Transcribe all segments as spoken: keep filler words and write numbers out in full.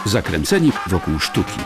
Zakręceni wokół sztuki.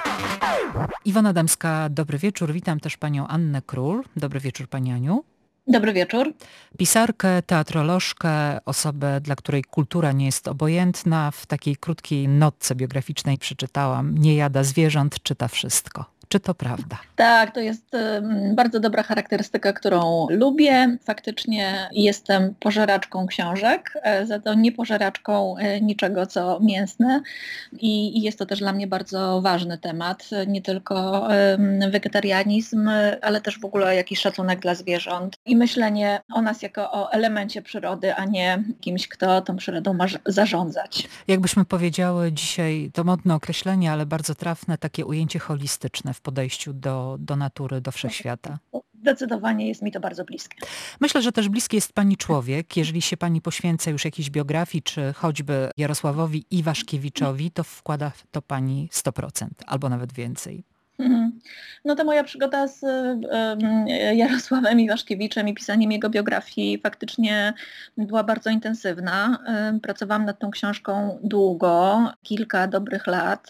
Iwona Damska, dobry wieczór. Witam też panią Annę Król. Dobry wieczór, pani Aniu. Dobry wieczór. Pisarkę, teatrolożkę, osobę, dla której kultura nie jest obojętna. W takiej krótkiej notce biograficznej przeczytałam: nie jada zwierząt, czyta wszystko. Czy to prawda? Tak, to jest bardzo dobra charakterystyka, którą lubię. Faktycznie jestem pożeraczką książek, za to nie pożeraczką niczego, co mięsne. I jest to też dla mnie bardzo ważny temat. Nie tylko wegetarianizm, ale też w ogóle jakiś szacunek dla zwierząt i myślenie o nas jako o elemencie przyrody, a nie kimś, kto tą przyrodą ma zarządzać. Jakbyśmy powiedziały dzisiaj, to modne określenie, ale bardzo trafne, takie ujęcie holistyczne w podejściu do, do natury, do wszechświata. Zdecydowanie jest mi to bardzo bliskie. Myślę, że też bliski jest pani człowiek. Jeżeli się pani poświęca już jakiejś biografii, czy choćby Jarosławowi Iwaszkiewiczowi, to wkłada w to pani sto procent albo nawet więcej. No to moja przygoda z Jarosławem Iwaszkiewiczem i pisaniem jego biografii faktycznie była bardzo intensywna. Pracowałam nad tą książką długo, kilka dobrych lat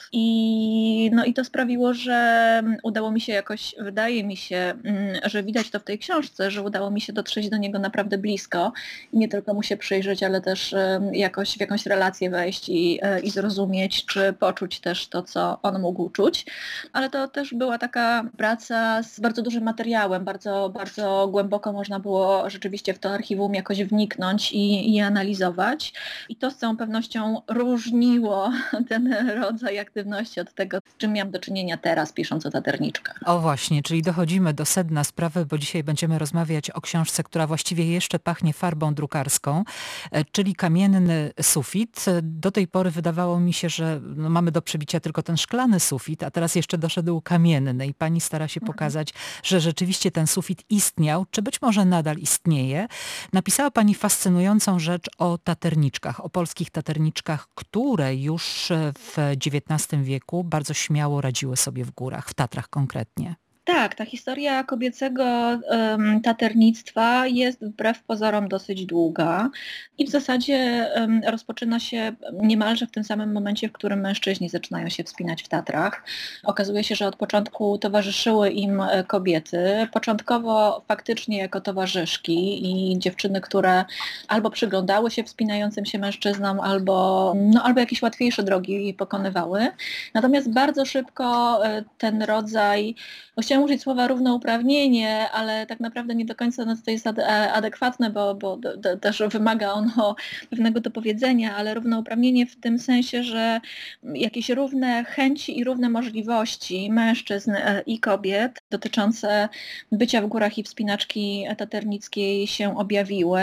i, no i to sprawiło, że udało mi się jakoś, wydaje mi się, że widać to w tej książce, że udało mi się dotrzeć do niego naprawdę blisko i nie tylko mu się przyjrzeć, ale też jakoś w jakąś relację wejść i, i zrozumieć, czy poczuć też to, co on mógł czuć, ale to też była taka praca z bardzo dużym materiałem, bardzo, bardzo głęboko można było rzeczywiście w to archiwum jakoś wniknąć i, i analizować. I to z całą pewnością różniło ten rodzaj aktywności od tego, z czym miałam do czynienia teraz, pisząc o taterniczkach. O właśnie, czyli dochodzimy do sedna sprawy, bo dzisiaj będziemy rozmawiać o książce, która właściwie jeszcze pachnie farbą drukarską, czyli Kamienny sufit. Do tej pory wydawało mi się, że no, mamy do przebicia tylko ten szklany sufit, a teraz jeszcze doszedł kamienny i pani stara się pokazać, że rzeczywiście ten sufit istniał, czy być może nadal istnieje. Napisała pani fascynującą rzecz o taterniczkach, o polskich taterniczkach, które już w dziewiętnastym wieku bardzo śmiało radziły sobie w górach, w Tatrach konkretnie. Tak, ta historia kobiecego um, taternictwa jest wbrew pozorom dosyć długa i w zasadzie um, rozpoczyna się niemalże w tym samym momencie, w którym mężczyźni zaczynają się wspinać w Tatrach. Okazuje się, że od początku towarzyszyły im kobiety, początkowo faktycznie jako towarzyszki i dziewczyny, które albo przyglądały się wspinającym się mężczyznom, albo, no, albo jakieś łatwiejsze drogi pokonywały. Natomiast bardzo szybko ten rodzaj, chciałam użyć słowa równouprawnienie, ale tak naprawdę nie do końca no, to jest adekwatne, bo, bo do, do, też wymaga ono pewnego dopowiedzenia, ale równouprawnienie w tym sensie, że jakieś równe chęci i równe możliwości mężczyzn i kobiet dotyczące bycia w górach i wspinaczki taternickiej się objawiły.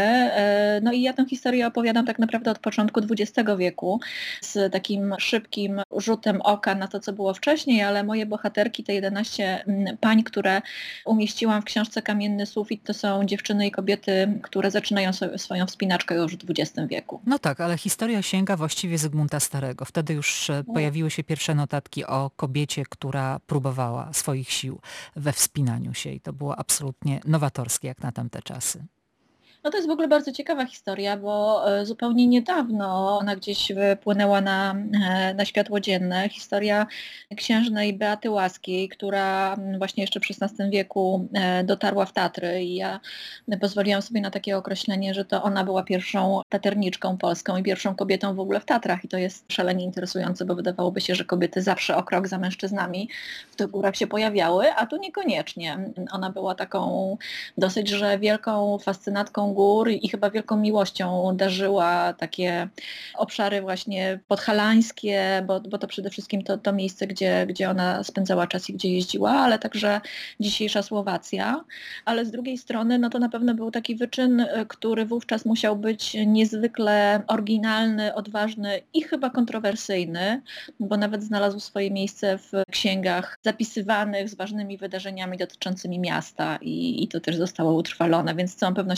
No i ja tę historię opowiadam tak naprawdę od początku dwudziestego wieku z takim szybkim rzutem oka na to, co było wcześniej, ale moje bohaterki, te jedenaście pań, które umieściłam w książce Kamienny sufit, to są dziewczyny i kobiety, które zaczynają sobie swoją wspinaczkę już w dwudziestym wieku. No tak, ale historia sięga właściwie Zygmunta Starego. Wtedy już pojawiły się pierwsze notatki o kobiecie, która próbowała swoich sił we wspinaniu się i to było absolutnie nowatorskie jak na tamte czasy. No to jest w ogóle bardzo ciekawa historia, bo zupełnie niedawno ona gdzieś wypłynęła na, na światło dzienne. Historia księżnej Beaty Łaskiej, która właśnie jeszcze w szesnastym wieku dotarła w Tatry i ja pozwoliłam sobie na takie określenie, że to ona była pierwszą taterniczką polską i pierwszą kobietą w ogóle w Tatrach i to jest szalenie interesujące, bo wydawałoby się, że kobiety zawsze o krok za mężczyznami w tych górach się pojawiały, a tu niekoniecznie. Ona była taką dosyć, że wielką fascynatką gór i chyba wielką miłością darzyła takie obszary właśnie podhalańskie, bo, bo to przede wszystkim to, to miejsce, gdzie, gdzie ona spędzała czas i gdzie jeździła, ale także dzisiejsza Słowacja. Ale z drugiej strony no to na pewno był taki wyczyn, który wówczas musiał być niezwykle oryginalny, odważny i chyba kontrowersyjny, bo nawet znalazł swoje miejsce w księgach zapisywanych z ważnymi wydarzeniami dotyczącymi miasta i, i to też zostało utrwalone, więc z całą pewnością było to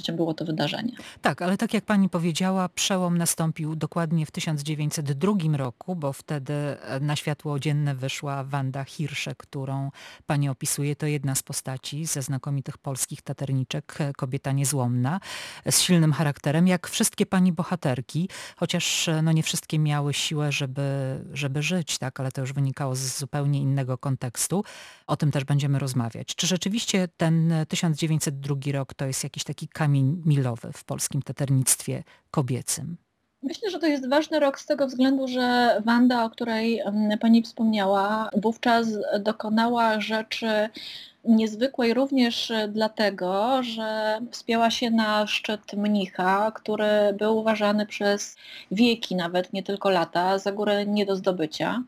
to wydarzenie. Tak, ale tak jak pani powiedziała, przełom nastąpił dokładnie w tysiąc dziewięćset drugim roku, bo wtedy e, na światło dzienne wyszła Wanda Hirsze, którą pani opisuje. To jedna z postaci ze znakomitych polskich taterniczek, e, kobieta niezłomna, e, z silnym charakterem, jak wszystkie pani bohaterki, chociaż e, no nie wszystkie miały siłę, żeby, żeby żyć, tak, ale to już wynikało z zupełnie innego kontekstu. O tym też będziemy rozmawiać. Czy rzeczywiście ten e, tysiąc dziewięćset drugi rok to jest jakiś taki kamień milowy w polskim taternictwie kobiecym? Myślę, że to jest ważny rok z tego względu, że Wanda, o której em, pani wspomniała, wówczas dokonała rzeczy niezwykłej również dlatego, że wspięła się na szczyt mnicha, który był uważany przez wieki, nawet nie tylko lata, za górę nie do zdobycia.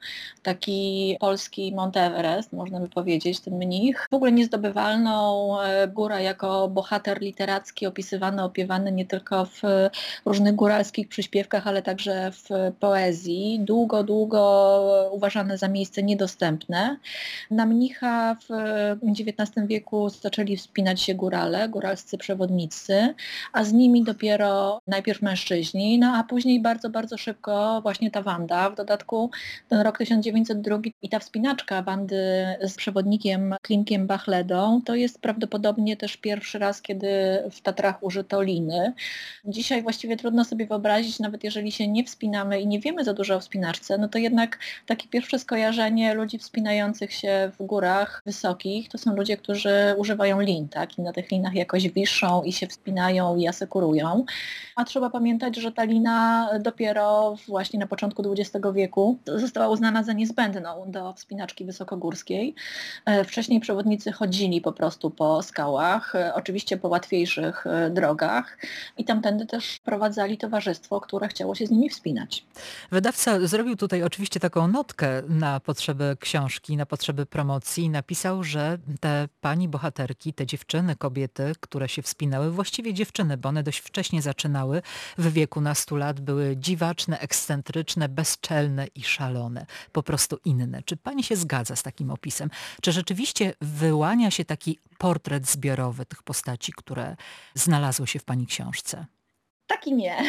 Taki polski Mount Everest, można by powiedzieć, ten mnich. W ogóle niezdobywalną e, góra jako bohater literacki, opisywany, opiewany nie tylko w różnych góralskich przyśpiewkach, ale także w poezji. Długo, długo uważane za miejsce niedostępne. Na mnicha w dziewiętnastym wieku zaczęli wspinać się górale, góralscy przewodnicy, a z nimi dopiero najpierw mężczyźni, no a później bardzo, bardzo szybko właśnie ta Wanda. W dodatku ten rok tysiąc dziewięćset drugi i ta wspinaczka Wandy z przewodnikiem Klimkiem Bachledą to jest prawdopodobnie też pierwszy raz, kiedy w Tatrach użyto liny. Dzisiaj właściwie trudno sobie wyobrazić, nawet jeżeli się nie wspinamy i nie wiemy za dużo o wspinaczce, no to jednak takie pierwsze skojarzenie ludzi wspinających się w górach wysokich to są ludzie, którzy używają lin, tak? I na tych linach jakoś wiszą i się wspinają i asekurują. A trzeba pamiętać, że ta lina dopiero właśnie na początku dwudziestego wieku została uznana za niezbędną do wspinaczki wysokogórskiej. Wcześniej przewodnicy chodzili po prostu po skałach, oczywiście po łatwiejszych drogach i tamtędy też prowadzali towarzystwo, które chciało się z nimi wspinać. Wydawca zrobił tutaj oczywiście taką notkę na potrzeby książki, na potrzeby promocji i napisał, że te pani bohaterki, te dziewczyny, kobiety, które się wspinały, właściwie dziewczyny, bo one dość wcześnie zaczynały, w wieku nastu lat były dziwaczne, ekscentryczne, bezczelne i szalone, po prostu inne. Czy pani się zgadza z takim opisem? Czy rzeczywiście wyłania się taki portret zbiorowy tych postaci, które znalazły się w pani książce? Tak i nie.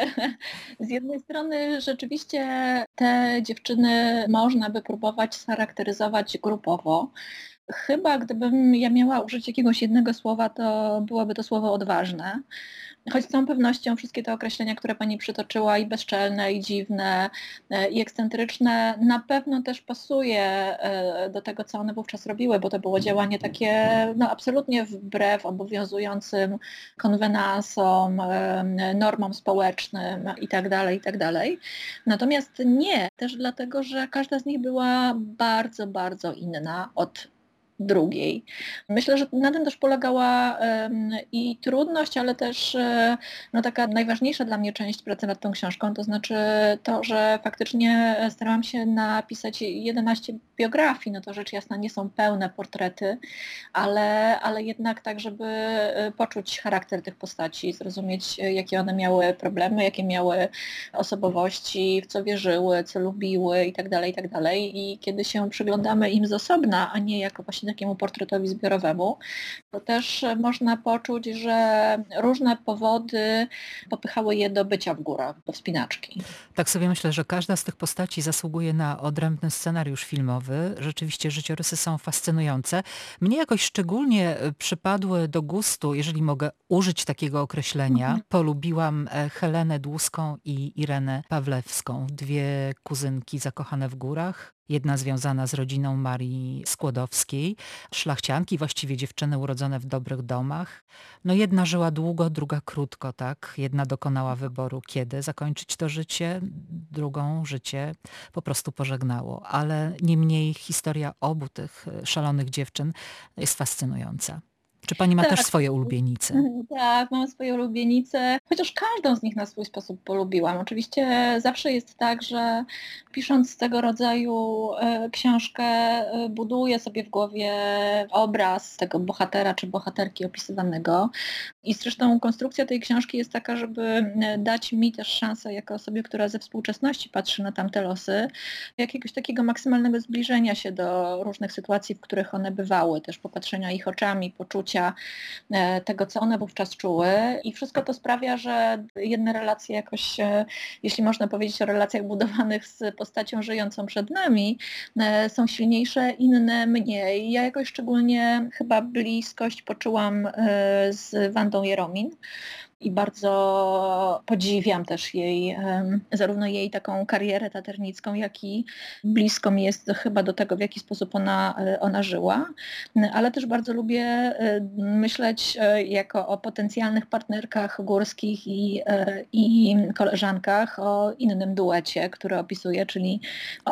Z jednej strony rzeczywiście te dziewczyny można by próbować scharakteryzować grupowo. Chyba gdybym ja miała użyć jakiegoś jednego słowa, to byłoby to słowo odważne. Choć z całą pewnością wszystkie te określenia, które pani przytoczyła, i bezczelne, i dziwne, e, i ekscentryczne, na pewno też pasuje e, do tego, co one wówczas robiły, bo to było działanie takie no, absolutnie wbrew obowiązującym konwenansom, e, normom społecznym itd., itd. Natomiast nie, też dlatego, że każda z nich była bardzo, bardzo inna od drugiej. Myślę, że na tym też polegała em, i trudność, ale też e, no, taka najważniejsza dla mnie część pracy nad tą książką, to znaczy to, że faktycznie starałam się napisać jedenaście biografii, no to rzecz jasna nie są pełne portrety, ale, ale jednak tak, żeby e, poczuć charakter tych postaci, zrozumieć e, jakie one miały problemy, jakie miały osobowości, w co wierzyły, co lubiły itd., itd. I kiedy się przyglądamy im z osobna, a nie jako właśnie takiemu portretowi zbiorowemu, to też można poczuć, że różne powody popychały je do bycia w górach, do wspinaczki. Tak sobie myślę, że każda z tych postaci zasługuje na odrębny scenariusz filmowy. Rzeczywiście życiorysy są fascynujące. Mnie jakoś szczególnie e, przypadły do gustu, jeżeli mogę użyć takiego określenia. Mhm. Polubiłam e, Helenę Dłuską i Irenę Pawlewską, dwie kuzynki zakochane w górach. Jedna związana z rodziną Marii Skłodowskiej, szlachcianki, właściwie dziewczyny urodzone w dobrych domach. No jedna żyła długo, druga krótko, tak? Jedna dokonała wyboru, kiedy zakończyć to życie, drugą życie po prostu pożegnało. Ale niemniej historia obu tych e, szalonych dziewczyn jest fascynująca. Czy pani ma też Tak. swoje ulubienice? Mhm, tak, mam swoje ulubienice, chociaż każdą z nich na swój sposób polubiłam. Oczywiście zawsze jest tak, że pisząc tego rodzaju e, książkę, e, buduję sobie w głowie obraz tego bohatera czy bohaterki opisywanego. I zresztą konstrukcja tej książki jest taka, żeby dać mi też szansę, jako osobie, która ze współczesności patrzy na tamte losy, jakiegoś takiego maksymalnego zbliżenia się do różnych sytuacji, w których one bywały, też popatrzenia ich oczami, poczucia tego, co one wówczas czuły. I wszystko to sprawia, że jedne relacje jakoś, jeśli można powiedzieć o relacjach budowanych z postacią żyjącą przed nami, są silniejsze, inne mniej. Ja jakoś szczególnie chyba bliskość poczułam z Wandą Jeromin i bardzo podziwiam też jej, zarówno jej taką karierę taternicką, jak i blisko mi jest chyba do tego, w jaki sposób ona, ona żyła, ale też bardzo lubię myśleć jako o potencjalnych partnerkach górskich i, i koleżankach o innym duecie, który opisuję, czyli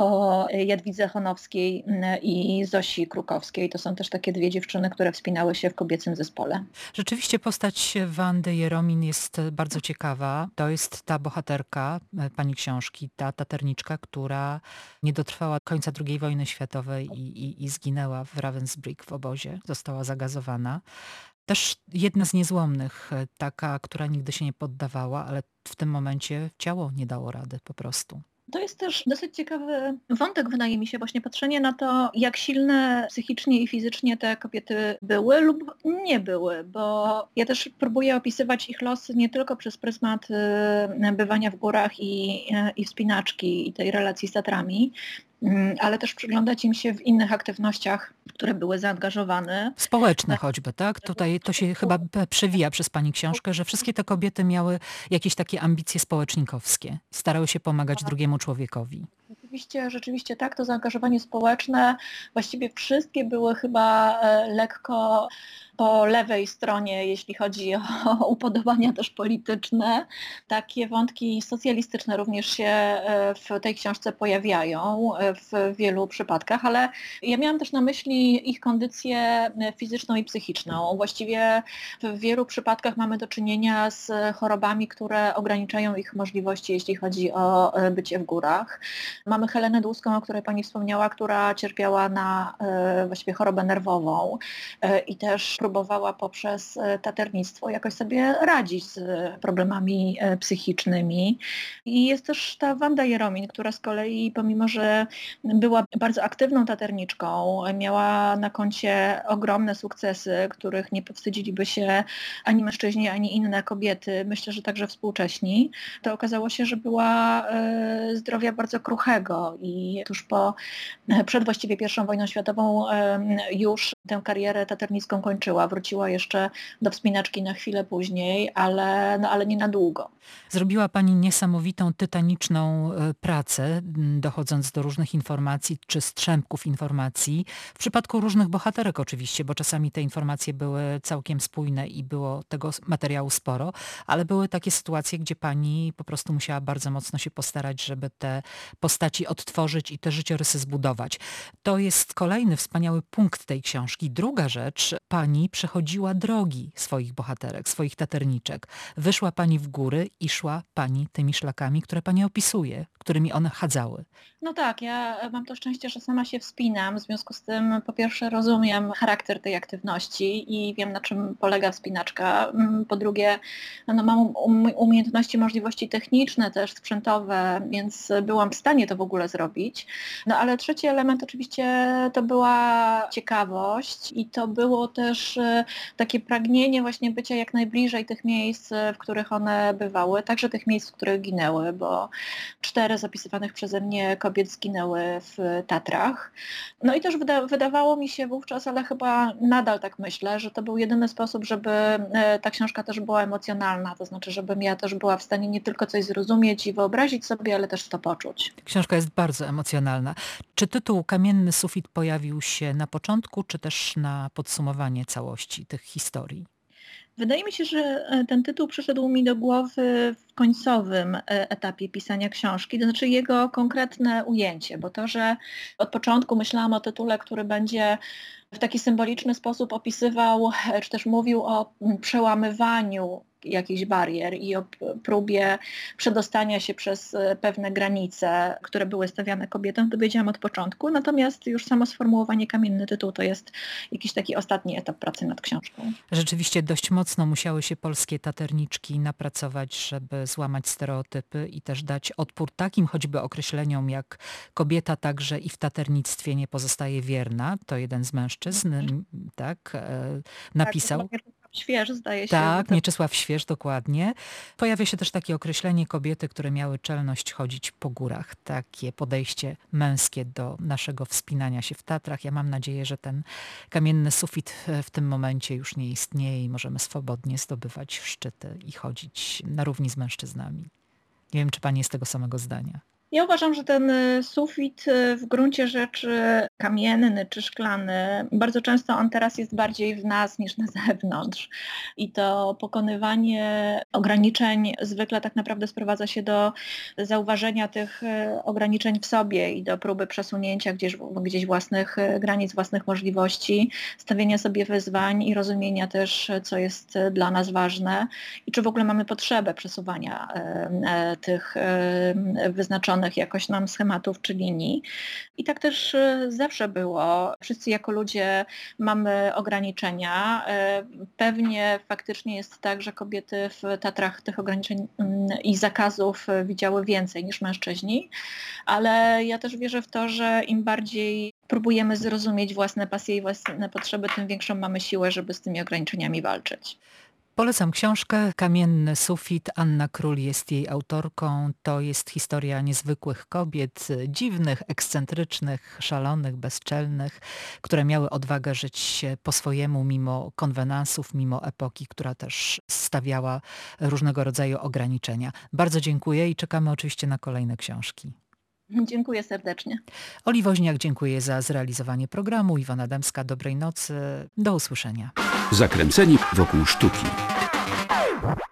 o Jadwidze Chonowskiej i Zosi Krukowskiej. To są też takie dwie dziewczyny, które wspinały się w kobiecym zespole. Rzeczywiście postać Wandy Jeromin jest bardzo ciekawa. To jest ta bohaterka pani książki, ta taterniczka, która nie dotrwała końca drugiej wojny światowej i, i, i zginęła w Ravensbrück w obozie. Została zagazowana. Też jedna z niezłomnych, taka, która nigdy się nie poddawała, ale w tym momencie ciało nie dało rady po prostu. To jest też dosyć ciekawy wątek, wydaje mi się, właśnie patrzenie na to, jak silne psychicznie i fizycznie te kobiety były lub nie były, bo ja też próbuję opisywać ich losy nie tylko przez pryzmat bywania w górach i, i wspinaczki i tej relacji z Tatrami, ale też przyglądać im się w innych aktywnościach, które były zaangażowane. Społeczne choćby, tak? Tutaj to się chyba przewija przez pani książkę, że wszystkie te kobiety miały jakieś takie ambicje społecznikowskie. Starały się pomagać drugiemu człowiekowi. Rzeczywiście, rzeczywiście tak, to zaangażowanie społeczne, właściwie wszystkie były chyba lekko po lewej stronie, jeśli chodzi o upodobania też polityczne. Takie wątki socjalistyczne również się w tej książce pojawiają w wielu przypadkach, ale ja miałam też na myśli ich kondycję fizyczną i psychiczną. Właściwie w wielu przypadkach mamy do czynienia z chorobami, które ograniczają ich możliwości, jeśli chodzi o bycie w górach. Mamy Helenę Dłuską, o której pani wspomniała, która cierpiała na właściwie chorobę nerwową i też próbowała poprzez taternictwo jakoś sobie radzić z problemami psychicznymi. I jest też ta Wanda Jeromin, która z kolei, pomimo że była bardzo aktywną taterniczką, miała na koncie ogromne sukcesy, których nie powstydziliby się ani mężczyźni, ani inne kobiety, myślę, że także współcześni, to okazało się, że była zdrowia bardzo kruchego i tuż po, przed właściwie pierwszą wojną światową już tę karierę taternicką kończyła. Wróciła jeszcze do wspinaczki na chwilę później, ale, no, ale nie na długo. Zrobiła pani niesamowitą, tytaniczną pracę, dochodząc do różnych informacji czy strzępków informacji. W przypadku różnych bohaterek oczywiście, bo czasami te informacje były całkiem spójne i było tego materiału sporo, ale były takie sytuacje, gdzie pani po prostu musiała bardzo mocno się postarać, żeby te postaci odtworzyć i te życiorysy zbudować. To jest kolejny wspaniały punkt tej książki. Druga rzecz, pani przechodziła drogi swoich bohaterek, swoich taterniczek. Wyszła pani w góry i szła pani tymi szlakami, które pani opisuje, którymi one chadzały. No tak, ja mam to szczęście, że sama się wspinam, w związku z tym po pierwsze rozumiem charakter tej aktywności i wiem, na czym polega wspinaczka. Po drugie, no mam umiejętności, możliwości techniczne też, sprzętowe, więc byłam w stanie to w ogóle zrobić. No ale trzeci element oczywiście to była ciekawość i to było też takie pragnienie właśnie bycia jak najbliżej tych miejsc, w których one bywały, także tych miejsc, w których ginęły, bo cztery z opisywanych przeze mnie kobiet zginęły w Tatrach. No i też wyda- wydawało mi się wówczas, ale chyba nadal tak myślę, że to był jedyny sposób, żeby ta książka też była emocjonalna, to znaczy, żebym ja też była w stanie nie tylko coś zrozumieć i wyobrazić sobie, ale też to poczuć. Książka jest bardzo emocjonalna. Czy tytuł Kamienny sufit pojawił się na początku, czy też na podsumowanie całości tych historii? Wydaje mi się, że ten tytuł przyszedł mi do głowy w końcowym etapie pisania książki, to znaczy jego konkretne ujęcie, bo to, że od początku myślałam o tytule, który będzie w taki symboliczny sposób opisywał, czy też mówił o przełamywaniu jakichś barier i o próbie przedostania się przez pewne granice, które były stawiane kobietom, to wiedziałam od początku, natomiast już samo sformułowanie Kamienny tytuł to jest jakiś taki ostatni etap pracy nad książką. Rzeczywiście dość mocno musiały się polskie taterniczki napracować, żeby złamać stereotypy i też dać odpór takim choćby określeniom jak kobieta także i w taternictwie nie pozostaje wierna. To jeden z mężczyzn, tak, e, napisał. Tak, Śwież, zdaje się. Tak, to... Mieczysław Śwież, dokładnie. Pojawia się też takie określenie kobiety, które miały czelność chodzić po górach. Takie podejście męskie do naszego wspinania się w Tatrach. Ja mam nadzieję, że ten kamienny sufit w tym momencie już nie istnieje i możemy swobodnie zdobywać szczyty i chodzić na równi z mężczyznami. Nie wiem, czy pani jest tego samego zdania. Ja uważam, że ten sufit w gruncie rzeczy kamienny czy szklany, bardzo często on teraz jest bardziej w nas niż na zewnątrz. I to pokonywanie ograniczeń zwykle tak naprawdę sprowadza się do zauważenia tych ograniczeń w sobie i do próby przesunięcia gdzieś, gdzieś własnych granic, własnych możliwości, stawienia sobie wyzwań i rozumienia też, co jest dla nas ważne i czy w ogóle mamy potrzebę przesuwania tych wyznaczonych jakoś nam schematów czy linii. I tak też zawsze było. Wszyscy jako ludzie mamy ograniczenia. Pewnie faktycznie jest tak, że kobiety w Tatrach tych ograniczeń i zakazów widziały więcej niż mężczyźni, ale ja też wierzę w to, że im bardziej próbujemy zrozumieć własne pasje i własne potrzeby, tym większą mamy siłę, żeby z tymi ograniczeniami walczyć. Polecam książkę Kamienny sufit. Anna Król jest jej autorką. To jest historia niezwykłych kobiet, dziwnych, ekscentrycznych, szalonych, bezczelnych, które miały odwagę żyć po swojemu mimo konwenansów, mimo epoki, która też stawiała różnego rodzaju ograniczenia. Bardzo dziękuję i czekamy oczywiście na kolejne książki. Dziękuję serdecznie. Oli Woźniak, dziękuję za zrealizowanie programu. Iwona Dębska, dobrej nocy. Do usłyszenia. Zakręceni wokół sztuki.